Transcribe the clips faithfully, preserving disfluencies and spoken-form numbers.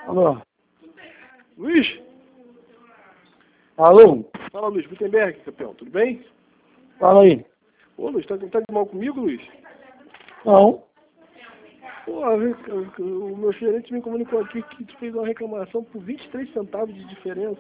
Alô? Luiz? Alô? Fala, Luiz. Gutenberg, campeão. Tudo bem? Fala aí. Ô, Luiz, tá, tá de mal comigo, Luiz? Não. Pô, o meu gerente me comunicou aqui que tu fez uma reclamação por vinte e três centavos de diferença.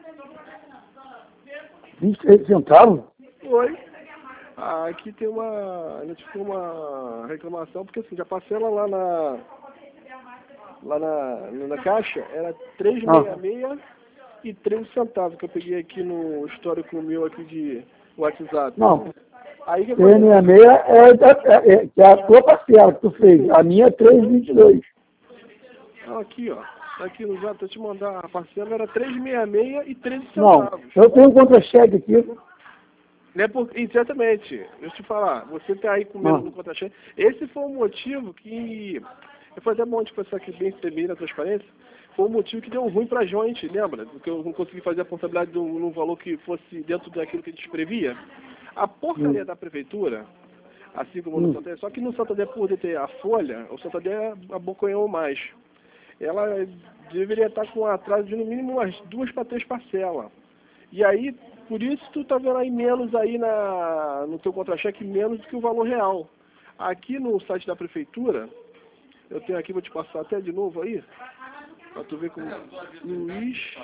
vinte e três centavos? Foi. Ah, aqui tem uma... A gente fez uma reclamação, porque assim, a parcela lá na... Lá na, na caixa era três reais e sessenta e seis e treze centavos, que eu peguei aqui no histórico meu aqui de WhatsApp. Não. Aí que três reais e sessenta e seis é, da, é, é, é a tua parcela que tu fez. A minha é três reais e vinte e dois. Ah, aqui, ó. Tá aqui no já, tô te mandar. A parcela era três reais e sessenta e seis e treze Não. centavos. Eu tenho um contra-cheque aqui. Né, por, exatamente. Deixa eu te falar. Você tá aí com medo Ah. do contra-cheque. Esse foi o motivo que... Foi até bom de pensar aqui bem, bem na transparência. Foi o motivo que deu ruim pra gente, lembra? Porque eu não consegui fazer a portabilidade de um, num valor que fosse dentro daquilo que a gente previa. A porcaria Hum. da prefeitura, assim como Hum. no Santander, só que no Santander, por ter a folha, o Santander abocanhou mais. Ela deveria estar com um atraso de no mínimo umas duas para três parcelas. E aí, por isso tu tá vendo aí menos aí na, no teu contra-cheque, menos do que o valor real. Aqui no site da prefeitura, eu tenho aqui, vou te passar até de novo aí, pra tu ver como... Luiz...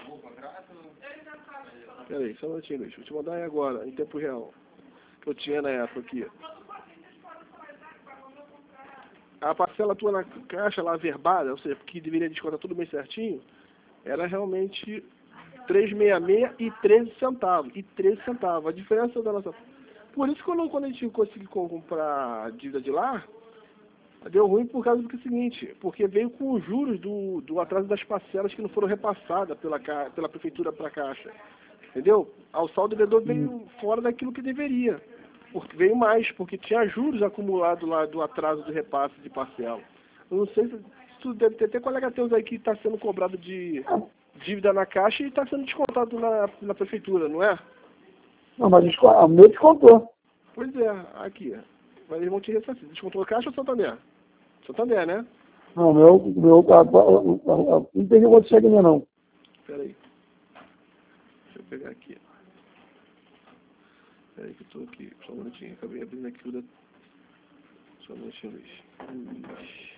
Pera aí, só um minutinho, Luiz. Vou te mandar aí agora, em tempo real. Que eu tinha na época aqui. A parcela tua na caixa lá, verbada, ou seja, que deveria descontar tudo bem certinho, era realmente três reais e sessenta e seis e treze centavos. E treze centavos. A diferença da nossa... Por isso que quando, quando a gente conseguiu comprar a dívida de lá, deu ruim por causa do que é o seguinte, porque veio com os juros do, do atraso das parcelas que não foram repassadas pela, pela prefeitura para a Caixa. Entendeu? O saldo devedor veio fora daquilo que deveria. Porque veio mais, porque tinha juros acumulados lá do atraso do repasse de parcela. Eu não sei se, se tu deve ter até colega teus aí que está sendo cobrado de dívida na Caixa e está sendo descontado na, na prefeitura, não é? Não, mas o meu descontou. Pois é, aqui. Mas eles vão te ressarcir. Descontou a Caixa ou Santander? Santander, né? Não, meu, meu, não tem nenhum contra-cheque ainda não. Espera aí. Deixa eu pegar aqui. Espera aí que eu tô aqui. Só um minutinho. Acabei abrindo aqui o da... Só um minutinho, Luiz. Luiz.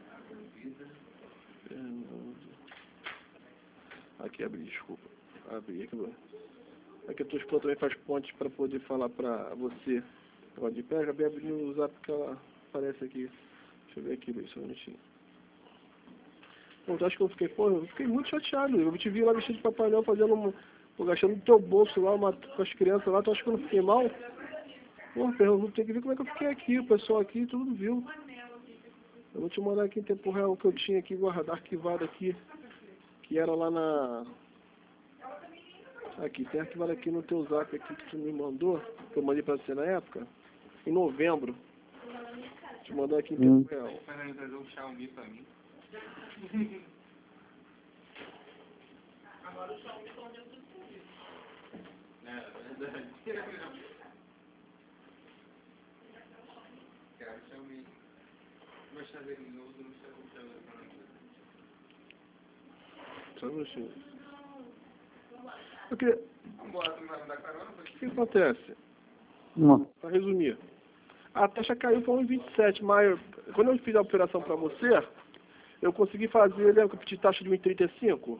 Fernando. Aqui, abri, desculpa. Abri aqui. Aqui a tua esposa também faz ponte para poder falar para você. Pode pegar, acabei abrindo o zap que ela aparece aqui. Deixa eu ver aqui, Luiz, só um minutinho. Bom, tu acha que eu fiquei, pô, eu fiquei muito chateado. Eu te vi lá vestido de Papai Noel fazendo um, pô, gastando no teu bolso lá, uma, com as crianças lá. Tu acha que eu não fiquei mal? Pô, pergunto, tem que ver como é que eu fiquei aqui. O pessoal aqui, tudo viu. Eu vou te mandar aqui em tempo real o que eu tinha aqui guardado, arquivado aqui. Que era lá na... Aqui, tem arquivado aqui no teu zap aqui que tu me mandou, que eu mandei pra você na época, em novembro. Vou te mandar aqui em tempo Hum. real. trazer um Xiaomi pra mim. Agora o Xiaomi tá dentro do serviço. É, verdade. Quero o Xiaomi. Mas fazer de novo, não sei o Xiaomi pra mim. Só um minutinho. Eu queria... Vambora, tu não vai me dar carona? O que, que acontece? Não. Para resumir. A taxa caiu para um vírgula vinte e sete, mas quando eu fiz a operação para você, eu consegui fazer, lembra que eu pedi taxa de um vírgula trinta e cinco?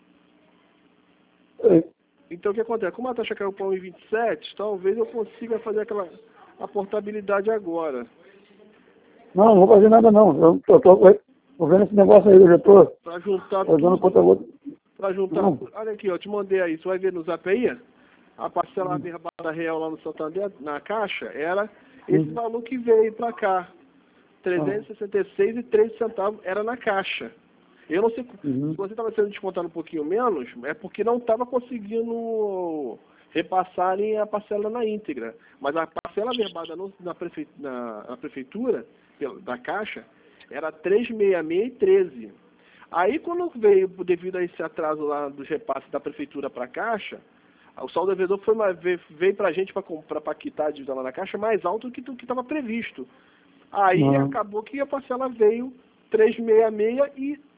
É. Então o que acontece? Como a taxa caiu para um vírgula vinte e sete, talvez eu consiga fazer aquela a portabilidade agora. Não, não vou fazer nada não. Eu tô, tô, tô vendo esse negócio aí, eu já tô Para juntar usando conta tudo. outra. Para juntar. Não. Olha aqui, ó, eu te mandei aí. Você vai ver no zap aí? A parcela verbada real lá no Santander, na caixa, era esse Uhum. valor que veio para cá. trezentos e sessenta e seis e treze centavos era na caixa. Eu não sei, Uhum. se você estava sendo descontado um pouquinho menos, é porque não estava conseguindo repassarem a parcela na íntegra. Mas a parcela verbada no, na, prefe, na, na prefeitura, da caixa, era três reais e sessenta e seis e treze. Aí quando veio, devido a esse atraso lá dos repasses da prefeitura para a caixa, o saldo devedor foi, veio, veio para a gente para quitar a dívida lá na caixa mais alto do que estava previsto. Aí Uhum. acabou que a parcela veio três reais e sessenta e seis e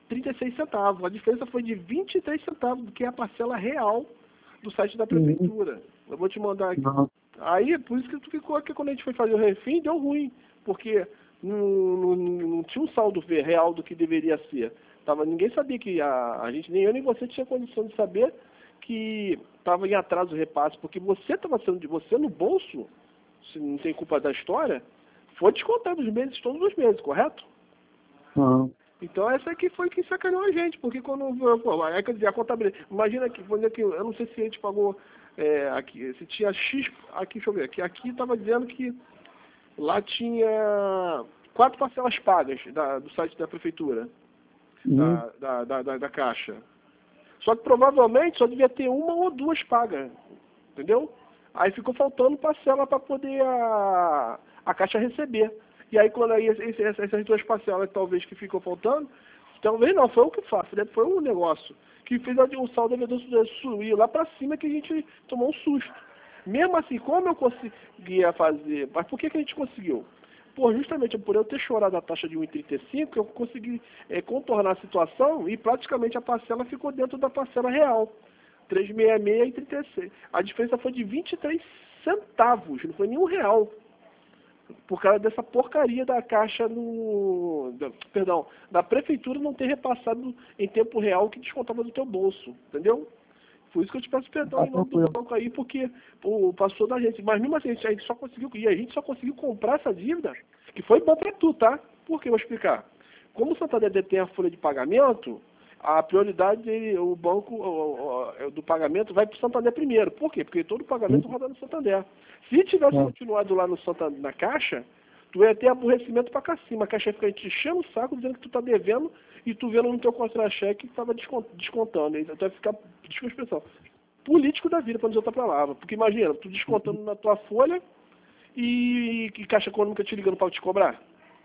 trinta e seis centavos. A diferença foi de vinte e três centavos, que é a parcela real do site da prefeitura. Eu vou te mandar aqui. Não. Aí, por isso que tu ficou aqui, quando a gente foi fazer o refim, deu ruim. Porque não, não, não tinha um saldo real do que deveria ser. Tava, ninguém sabia que, a, a gente, nem eu nem você tinha condição de saber que estava em atraso o repasse. Porque você estava sendo de você no bolso, se não tem culpa da história, foi descontado os meses, todos os meses, correto? Não. Então essa aqui foi que sacaneou a gente, porque quando, pô, é, quer dizer, a contabilidade, imagina que, vou dizer que, eu não sei se a gente pagou, é, aqui, se tinha X, aqui, deixa eu ver, aqui, aqui estava dizendo que lá tinha quatro parcelas pagas da, do site da prefeitura, Uhum. da, da, da, da, da Caixa. Só que provavelmente só devia ter uma ou duas pagas, entendeu? Aí ficou faltando parcela para poder a, a Caixa receber. E aí, quando aí esse, essas duas parcelas, talvez, que ficou faltando, talvez não, foi o que faço, né? Foi um negócio que fez o saldo devedor subir lá para cima, que a gente tomou um susto. Mesmo assim, como eu conseguia fazer, mas por que, que a gente conseguiu? Por justamente por eu ter chorado a taxa de um vírgula trinta e cinco, eu consegui é, contornar a situação e praticamente a parcela ficou dentro da parcela real. trezentos e sessenta e seis e trinta e seis. A diferença foi de vinte e três centavos, não foi nenhum real. Por causa dessa porcaria da Caixa no... Da, perdão, da prefeitura não ter repassado em tempo real o que descontava do teu bolso, entendeu? Por isso que eu te peço perdão Tá em nome do tranquilo. banco aí, porque pô, passou da gente. Mas mesmo assim, a gente só conseguiu, e a gente só conseguiu comprar essa dívida, que foi bom pra tu, tá? Por que? Eu vou explicar. Como o Santander detém a folha de pagamento, a prioridade, o banco o, o, do pagamento vai para o Santander primeiro. Por quê? Porque todo o pagamento roda no Santander. Se tivesse É. continuado lá no Santander, na Caixa, tu ia ter aborrecimento pra cá cima. A Caixa ia ficar te enchendo o saco, dizendo que tu tá devendo, e tu vendo no teu contra-cheque que tava descontando. Então vai ficar, desculpa a expressão, político da vida, para dizer outra palavra. Porque imagina, tu descontando na tua folha e que Caixa Econômica te ligando para te cobrar.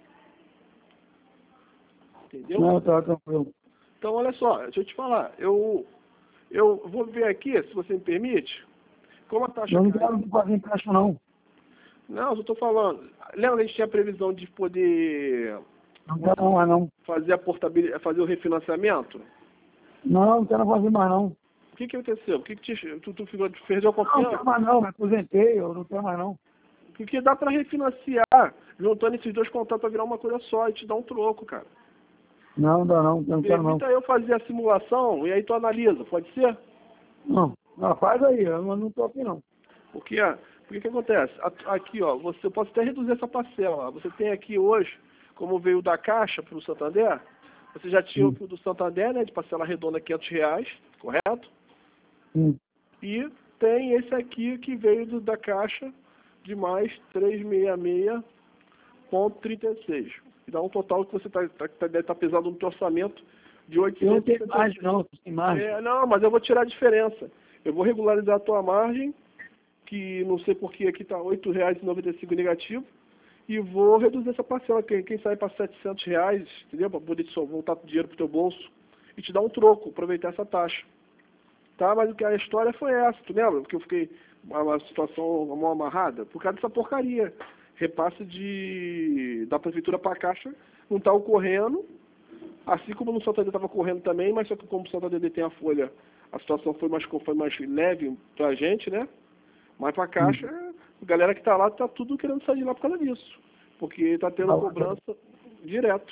Entendeu? Não, tá tranquilo. Então, olha só, deixa eu te falar. Eu, eu vou ver aqui, se você me permite, como a taxa Eu não caiu. quero fazer empréstimo, não. Não, eu estou falando. Lembra que a gente tinha a previsão de poder Não quero mais, não. fazer a portabilidade, fazer o refinanciamento? Não, não quero fazer mais, não. O que que aconteceu? O que que te, tu, tu ficou, perdeu a Não, não confiança? quero mais, não. Me aposentei, eu não quero mais, não. Porque dá para refinanciar, juntando esses dois contratos para virar uma coisa só e te dar um troco, cara. Não, não dá, não. Eu não quero, não. Permita eu fazer a simulação e aí tu analisa, pode ser? Não, não, faz aí. Eu não, não tô aqui, não. Porque, porque que acontece? A- Aqui, ó, você eu posso até reduzir essa parcela. Ó. Você tem aqui hoje, como veio da Caixa para o Santander, você já tinha Hum. o do Santander, né, de parcela redonda quinhentos reais, correto? Hum. E tem esse aqui que veio do, da Caixa de mais trezentos e sessenta e seis vírgula trinta e seis. E dá um total que você tá, tá, tá, deve estar pesado no teu orçamento de Eu não oitocentos e tenho margem, não. Tem margem. É, não, mas eu vou tirar a diferença. Eu vou regularizar a tua margem, que não sei por que aqui está oito reais e noventa e cinco negativo, e vou reduzir essa parcela, quem, quem sai para setecentos reais, entendeu? Para poder só voltar o dinheiro para o teu bolso e te dar um troco, aproveitar essa taxa. Tá? Mas o que a história foi essa, tu lembra? Porque eu fiquei uma, uma situação mal amarrada por causa dessa porcaria. Repasse de, da prefeitura para a Caixa não está ocorrendo, assim como no Santander estava correndo também, mas só que como o Santander tem a folha, a situação foi mais, foi mais leve para a gente, né? Mas para a Caixa, a galera que está lá está tudo querendo sair de lá por causa disso. Porque está tendo Tá. cobrança direto.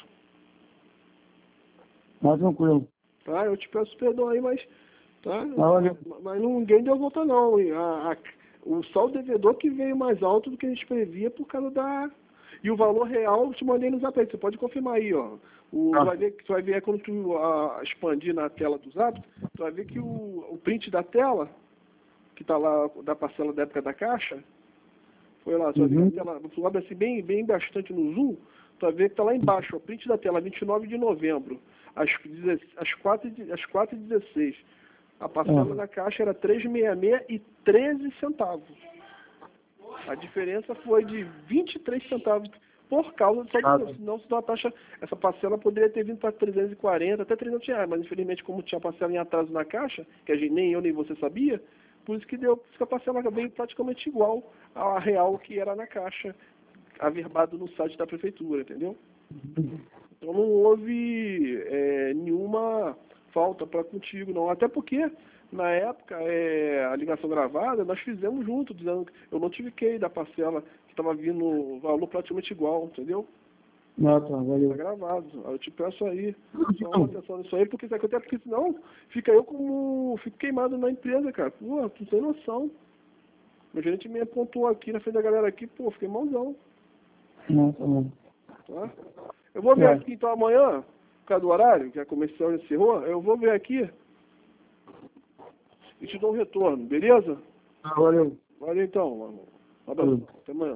Tá tranquilo. Tá? Eu te peço perdão aí, mas, tá? Tá, valeu. Mas ninguém deu volta não. E a, a, o só o devedor que veio mais alto do que a gente previa por causa da... E o valor real eu te mandei no Zap. Você pode confirmar aí, ó. O, Tá. tu, vai ver, tu vai ver quando tu a, expandir na tela do Zap, tu vai ver que o, o print da tela, que tá lá da parcela da época da Caixa, foi lá, tu vai ver Uhum. que a tela, tu abre assim bem, bem bastante no zoom, tu vai ver que tá lá embaixo, ó, print da tela, vinte e nove de novembro, às, às quatro e dezesseis. A parcela Ah. da Caixa era trezentos e sessenta e seis e treze centavos. A diferença foi de vinte e três centavos por causa do Ah, saldo. Senão, se a taxa, essa parcela poderia ter vindo para trezentos e quarenta, até trezentos reais, mas infelizmente, como tinha parcela em atraso na Caixa, que a gente, nem eu nem você sabia, por isso que deu, por isso que a parcela veio praticamente igual à real que era na Caixa, averbado no site da prefeitura, entendeu? Então não houve é, nenhuma falta para contigo, não. Até porque, na época, é, a ligação gravada, nós fizemos junto, dizendo que eu notifiquei da parcela que estava vindo o valor praticamente igual, entendeu? Não, tá, valeu. Tá gravado. Eu te peço aí, só atenção nisso aí, porque até porque senão fica eu como. Fico queimado na empresa, cara. Pô, tu tem noção. Meu gerente me apontou aqui na frente da galera aqui, pô, fiquei mãozão. Não, tá bom. Tá? Eu vou ver É. aqui então amanhã, por causa do horário, que a comissão encerrou, eu vou ver aqui e te dou um retorno, beleza? Ah, valeu. Valeu então, mano. Um abraço. Até amanhã.